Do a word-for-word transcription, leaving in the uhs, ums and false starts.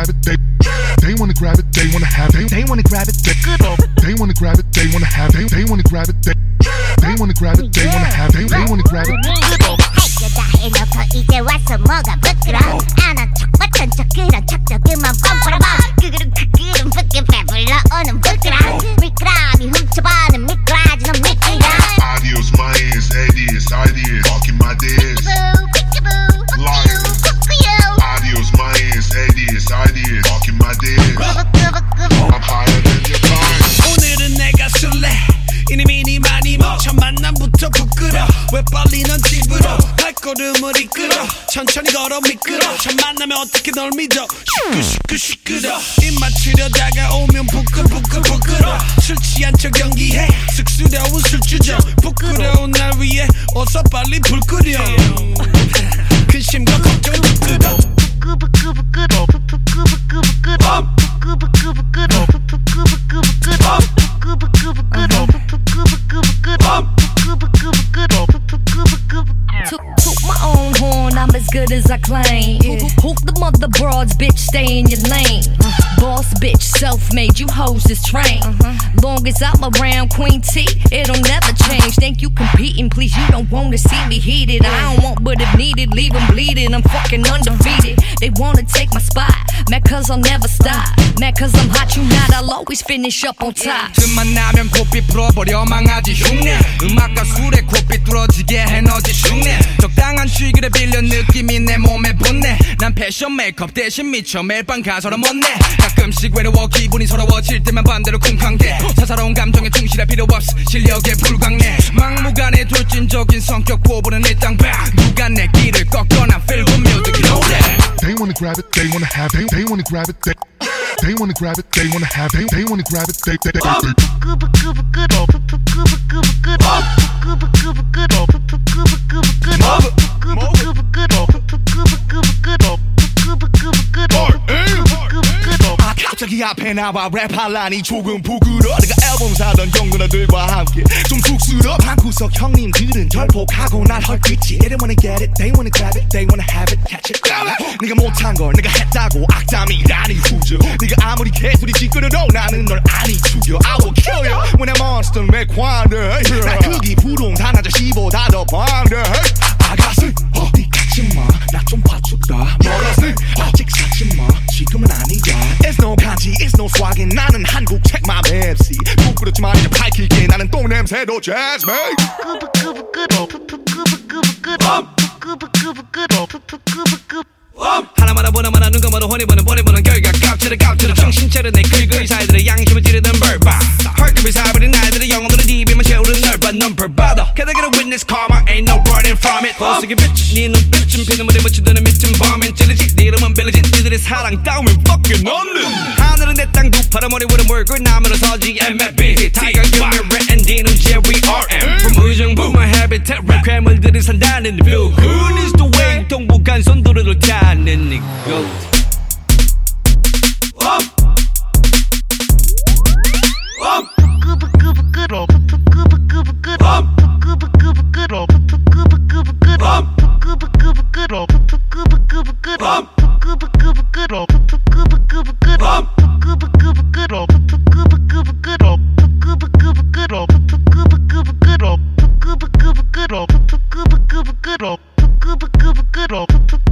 grab it, they they wanna grab it, they wanna have it, they wanna grab it, they they wanna grab it, they wanna have it, they wanna grab it, they they wanna grab it, they wanna have it, they wanna grab it. 다 해놓고 이제 와서 뭐가 부끄러 안한 척 같은 척 그런 척도 그만 뻔뻔해봐 그그름 그그름 붙게 배불러 오는 부끄러 미끄럼이 훔쳐보는 미끄러지 넌 미끄러 Adios my ass, adios, ideas, talking my days Liars Adios my ass, adios, ideas, talking my days I'm higher than your mind 오늘은 내가 술래 이니미니 많이 뭐 첫 만남부터 부끄러 왜 빨리 넌 집으로 발걸음을 이끌어 천천히 걸어 미끄러 첫 만나면 어떻게 널 믿어 시끄 시끄 시끄러 입 맞추려 다가오면 부끄부끄 부끄러 술 취한 척 연기해 쑥스러운 술주정 부끄러운 날 위해 어서 빨리 불 끄려 근심과 걱정 부끄러 부끄부끄 부끄러 부끄부끄 부끄러 부끄부끄 부끄러 부끄부끄 부끄러 부끄부끄 부끄러 Took, took my own horn, I'm as good as I claim. Yeah. Hook the mother broads, bitch, stay in your lane. Uh, boss bitch, self-made, you hoes is trained. Uh-huh. Long as I'm around Queen T, it'll never change. Think you competing, please, you don't wanna see me heated. I don't want, but if needed, leave them bleeding. I'm fucking undefeated. They wanna take my spot, mad cause I'll never stop. Mad cause I'm hot, you not, I'll always finish up on top. 틈만 나면 고삐 풀어버려 망하지 흉내 음악과 술에 고삐 뚫어지게 해 너지 흉내 적당한 취기를 빌려 느낌이 내 몸에 붙네 난 패션 메이크업 대신 미쳐 매일 밤 가서라 못내 가끔씩 외로워 기분이 서러워질 때만 반대로 쿵쾅대 사사로운 감정에 충실할 필요 없어 실력에 불광내 막무가내 돌진적인 성격 보부는 일당 박 누가 내 길을 꺾거나 feel good music 노래 They wanna grab it, they wanna have it, they wanna grab it, they they wanna grab it, they wanna have it, they wanna grab it, they they they 갑자기 앞에 나와 랩할라니 조금 부끄러 내가 앨범 사던 형누나들과 함께 좀 쑥스러 방구석 형님들은 결폭하고 날 헐뜯지 They wanna get it, they wanna grab it, they wanna have it, catch it, grab it 네가 못한 걸 내가 했다고 악담이라니 후져 네가 아무리 개소리 짓거려도 나는 널 아니 죽여 I will kill you when I'm monster make wonder 난 크기 부동 단 아저씨보다 더 방대 아가씨 어디 가지마 나 좀 봐주다 멀었을 아직 사지마 지금은 아니야 It's no 간지, it's no swagin 나는 한국 책맘 엠씨 부끄럽지만 이제 밝힐게 나는 똥냄새도 jazz man 하나마나 보나마나 눈 감아도 혼이 보는 보내 보는 결과 깝치를 깝치를 정신 차려 내 긁은 사이들의 양심을 찌르던 벌바 헐급이 사버린 아이들의 영혼들은 입에만 채우는 넓은 넘버받아 Can I get a witness karma ain't no running from it 버스기 bitch 네 눈빛은 피눈물에 묻히드는 미친 범인 찔리지 네 이름은 빌리지 니들의 사랑 따위면 fucking 없는 하늘은 내 땅 두 파란 머리 위로 몰고 나무로 서지 엠에비 Tiger 유미 and Dino Jerry 알엠 From 의정부 my habitat red 괴물들이 산다는 view Who is the way 동북한 손도로를 타는 이곳 Good